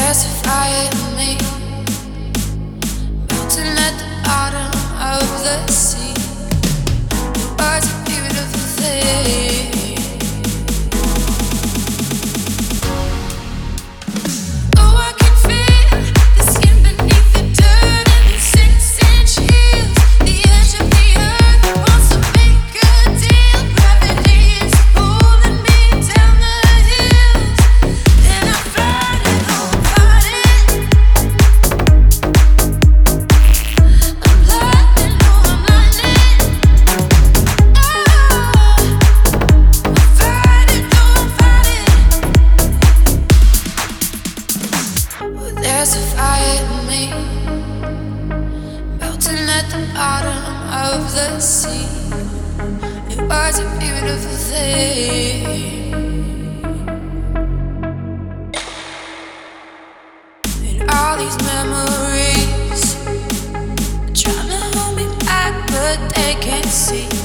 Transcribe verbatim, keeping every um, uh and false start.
There's a fire in me, melting at the bottom of the sea. Your words are beautiful thing. Oh, I can feel the skin beneath the dirt and the six-inch heels. The edge of the earth wants to make a deal. Gravity is pulling me down the hills, and I fight it, oh, fight it. I'm blinded, oh, I'm blinded. Oh, I fight it, oh, I fight it. Well, there's a fire in me, melting at the bottom of the sea. It was a beautiful thing, and all these memories trying to hold me back, but they can't see.